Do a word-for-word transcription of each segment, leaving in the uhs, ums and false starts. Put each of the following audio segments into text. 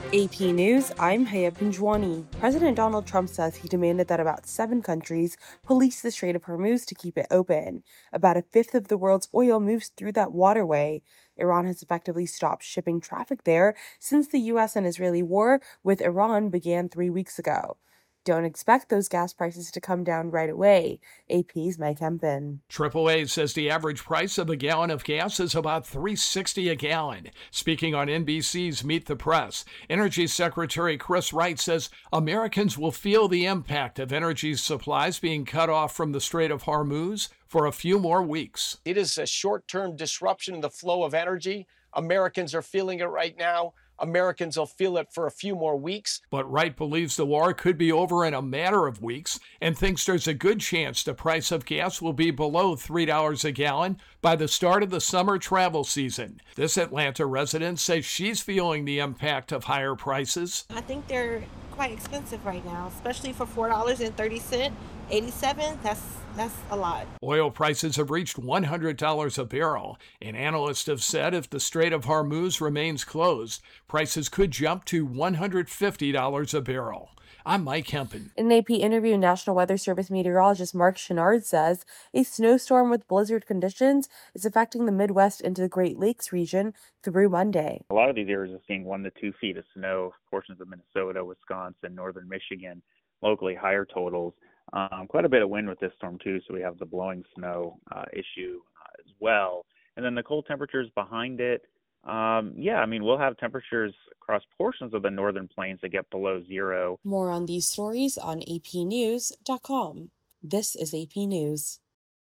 A P News, I'm Haya Pinjwani. President Donald Trump says he demanded that about seven countries police the Strait of Hormuz to keep it open. About a fifth of the world's oil moves through that waterway. Iran has effectively stopped shipping traffic there since the U S and Israeli war with Iran began three weeks ago. Don't expect those gas prices to come down right away. A P's Mike Hempen. triple A says the average price of a gallon of gas is about three dollars and sixty cents a gallon. Speaking on N B C's Meet the Press, Energy Secretary Chris Wright says Americans will feel the impact of energy supplies being cut off from the Strait of Hormuz for a few more weeks. It is a short-term disruption in the flow of energy. Americans are feeling it right now. Americans will feel it for a few more weeks. But Wright believes the war could be over in a matter of weeks and thinks there's a good chance the price of gas will be below three dollars a gallon by the start of the summer travel season. This Atlanta resident says she's feeling the impact of higher prices. I think they're quite expensive right now, especially for four dollars and thirty cents, eighty-seven cents. That's That's a lot. Oil prices have reached one hundred dollars a barrel, and analysts have said if the Strait of Hormuz remains closed, prices could jump to one hundred fifty dollars a barrel. I'm Mike Hempen. In an A P interview, National Weather Service meteorologist Mark Chenard says a snowstorm with blizzard conditions is affecting the Midwest into the Great Lakes region through Monday. A lot of these areas are seeing one to two feet of snow, portions of Minnesota, Wisconsin, northern Michigan, locally higher totals. Um, quite a bit of wind with this storm, too, so we have the blowing snow uh, issue uh, as well. And then the cold temperatures behind it, um, yeah, I mean, we'll have temperatures across portions of the northern plains that get below zero. More on these stories on A P news dot com. This is A P News.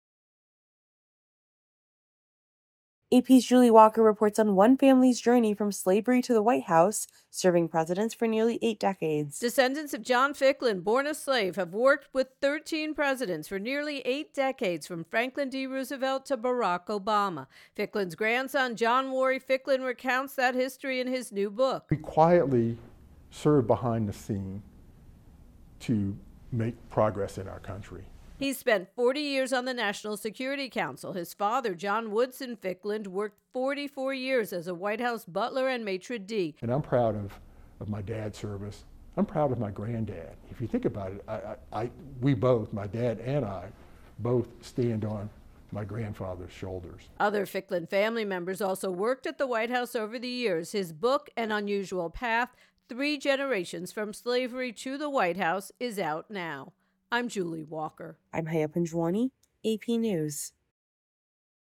A P's Julie Walker reports on one family's journey from slavery to the White House, serving presidents for nearly eight decades. Descendants of John Ficklin, born a slave, have worked with thirteen presidents for nearly eight decades, from Franklin D. Roosevelt to Barack Obama. Ficklin's grandson, John Worry Ficklin, recounts that history in his new book. We quietly served behind the scene to make progress in our country. He spent forty years on the National Security Council. His father, John Woodson Ficklin, worked forty-four years as a White House butler and maitre d'. And I'm proud of, of my dad's service. I'm proud of my granddad. If you think about it, I, I, I, we both, my dad and I, both stand on my grandfather's shoulders. Other Ficklin family members also worked at the White House over the years. His book, An Unusual Path, Three Generations from Slavery to the White House, is out now. I'm Julie Walker. I'm Haya Pinjwani, A P News.